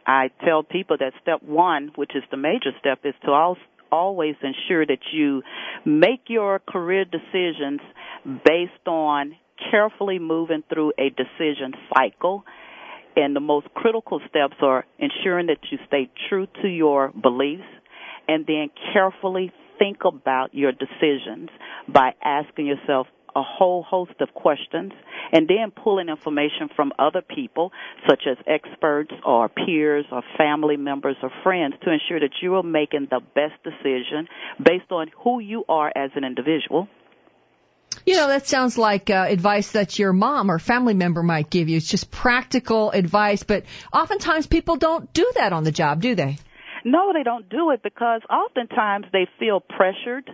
I tell people that step one, which is the major step, is to always ensure that you make your career decisions based on carefully moving through a decision cycle. And the most critical steps are ensuring that you stay true to your beliefs and then carefully think about your decisions by asking yourself a whole host of questions and then pulling information from other people, such as experts or peers or family members or friends, to ensure that you are making the best decision based on who you are as an individual. You know, that sounds like advice that your mom or family member might give you. It's just practical advice, but oftentimes people don't do that on the job, do they? No, they don't do it because oftentimes they feel pressured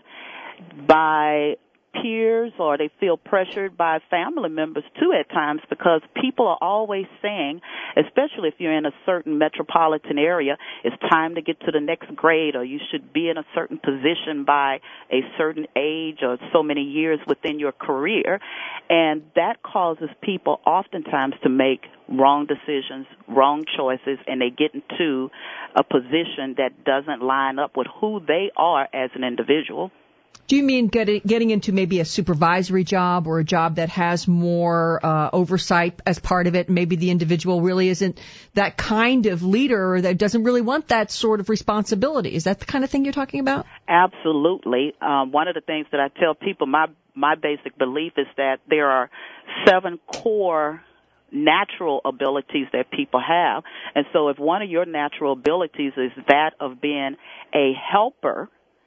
by peers or they feel pressured by family members too at times, because people are always saying, especially if you're in a certain metropolitan area, it's time to get to the next grade, or you should be in a certain position by a certain age or so many years within your career. And that causes people oftentimes to make wrong decisions, wrong choices, and they get into a position that doesn't line up with who they are as an individual. Do you mean getting into maybe a supervisory job or a job that has more oversight as part of it? Maybe the individual really isn't that kind of leader, or that doesn't really want that sort of responsibility. Is that the kind of thing you're talking about? Absolutely. One of the things that I tell people, my basic belief is that there are 7 core natural abilities that people have. And so if one of your natural abilities is that of being a helper,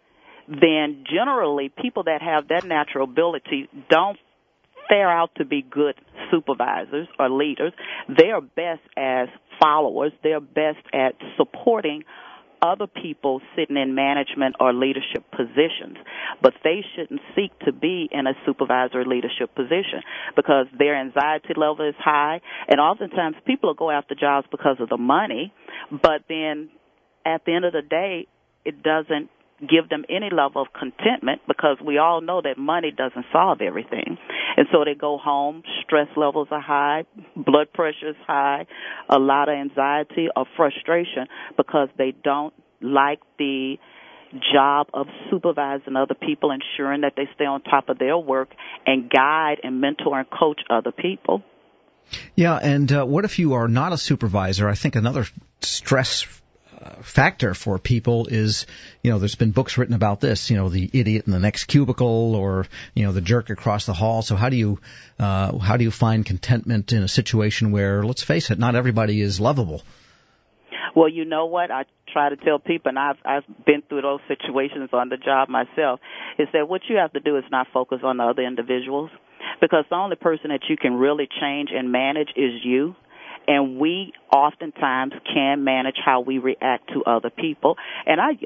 then generally people that have that natural ability don't fare out to be good supervisors or leaders. They are best as followers. They're best at supporting other people sitting in management or leadership positions. But they shouldn't seek to be in a supervisory leadership position because their anxiety level is high. And oftentimes people will go after jobs because of the money, but then at the end of the day, it doesn't give them any level of contentment, because we all know that money doesn't solve everything. And so they go home, stress levels are high, blood pressure is high, a lot of anxiety or frustration because they don't like the job of supervising other people, ensuring that they stay on top of their work and guide and mentor and coach other people. Yeah, and what if you are not a supervisor? I think another stress factor for people is, there's been books written about this, the idiot in the next cubicle, or, the jerk across the hall. So how do you find contentment in a situation where, let's face it, not everybody is lovable? Well, you know what? I try to tell people, and I've been through those situations on the job myself, is that what you have to do is not focus on the other individuals, because the only person that you can really change and manage is you. And we oftentimes can manage how we react to other people. And I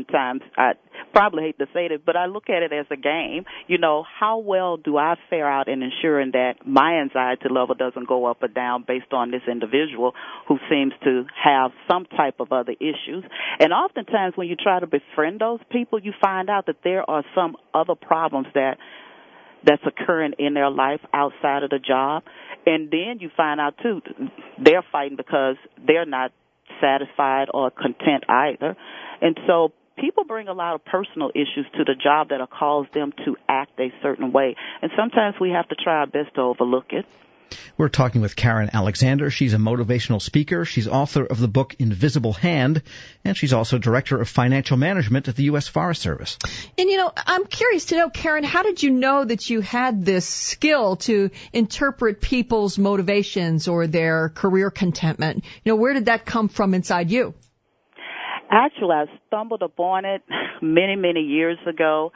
probably hate to say this, but I look at it as a game. How well do I fare out in ensuring that my anxiety level doesn't go up or down based on this individual who seems to have some type of other issues? And oftentimes when you try to befriend those people, you find out that there are some other problems that's occurring in their life outside of the job. And then you find out, too, they're fighting because they're not satisfied or content either. And so people bring a lot of personal issues to the job that cause them to act a certain way. And sometimes we have to try our best to overlook it. We're talking with Karen Alexander. She's a motivational speaker. She's author of the book Invisible Hand, and she's also director of financial management at the U.S. Forest Service. And, I'm curious to know, Karen, how did you know that you had this skill to interpret people's motivations or their career contentment? Where did that come from inside you? Actually, I stumbled upon it many, many years ago.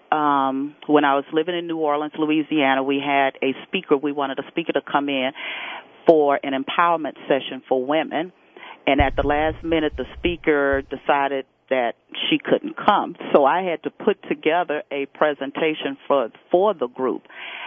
When I was living in New Orleans, Louisiana, we had a speaker. We wanted a speaker to come in for an empowerment session for women. And at the last minute, the speaker decided that she couldn't come. So I had to put together a presentation for the group.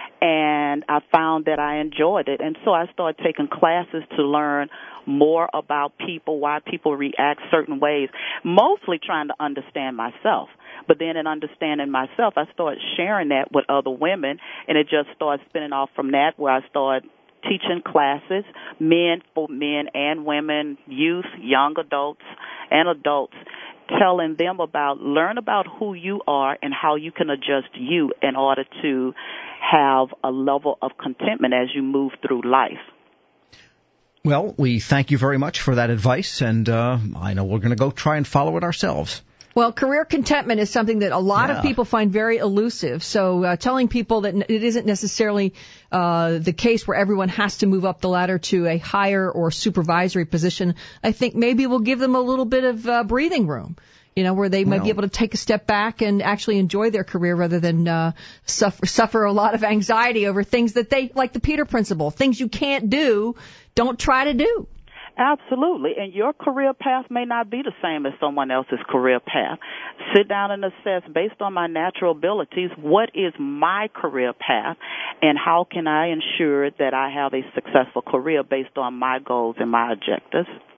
And I found that I enjoyed it. And so I started taking classes to learn more about people, why people react certain ways, mostly trying to understand myself. But then in understanding myself, I started sharing that with other women, and it just started spinning off from that, where I started teaching classes, for men and women, youth, young adults, and adults, telling them learn about who you are and how you can adjust you in order to have a level of contentment as you move through life. Well, we thank you very much for that advice, and I know we're going to go try and follow it ourselves. Well, career contentment is something that a lot of people find very elusive. So telling people that it isn't necessarily the case where everyone has to move up the ladder to a higher or supervisory position, I think maybe will give them a little bit of breathing room, where they might be able to take a step back and actually enjoy their career rather than suffer a lot of anxiety over things that they, like the Peter Principle, things you can't do, don't try to do. Absolutely. And your career path may not be the same as someone else's career path. Sit down and assess, based on my natural abilities, what is my career path and how can I ensure that I have a successful career based on my goals and my objectives.